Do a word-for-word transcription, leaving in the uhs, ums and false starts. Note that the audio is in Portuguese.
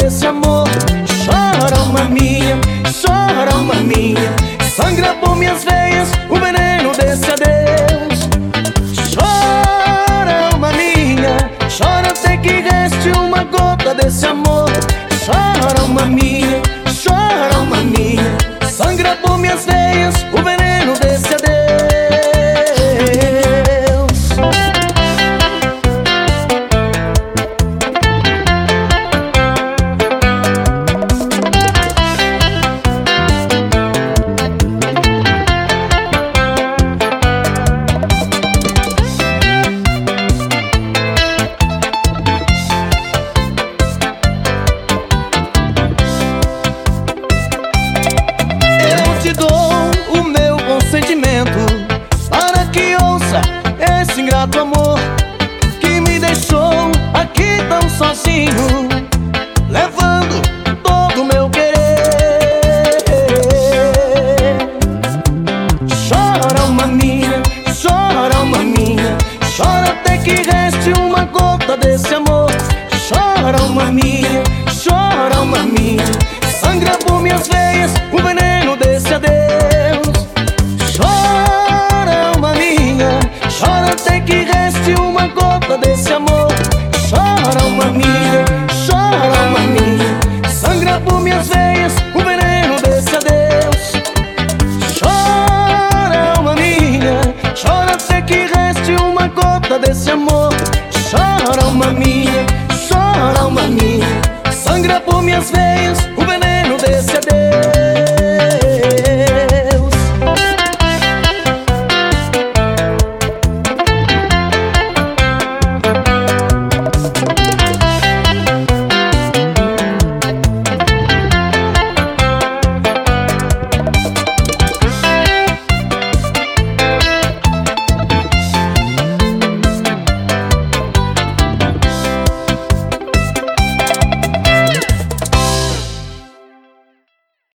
desse amor. Chora, alma minha, chora, alma minha, sangra por minhas veias o veneno desse adeus. Chora, alma minha, chora até que reste uma gota desse amor. Chora, alma minha, chora, alma minha, sangra por minhas veias o veneno desse adeus. Para que ouça esse ingrato amor que me deixou aqui tão sozinho, levando todo o meu querer. Chora, alma minha, chora, alma minha, chora até que reste uma gota desse amor. Chora, alma minha, chora, alma minha, sangra por minhas veias o veneno desse adeus. Chora até que reste uma gota desse amor. Chora, alma minha, chora, alma minha, sangra por minhas veias o veneno desse adeus. Chora, alma minha, chora até que reste uma gota desse amor. Chora, alma minha, chora, alma minha, sangra por minhas veias o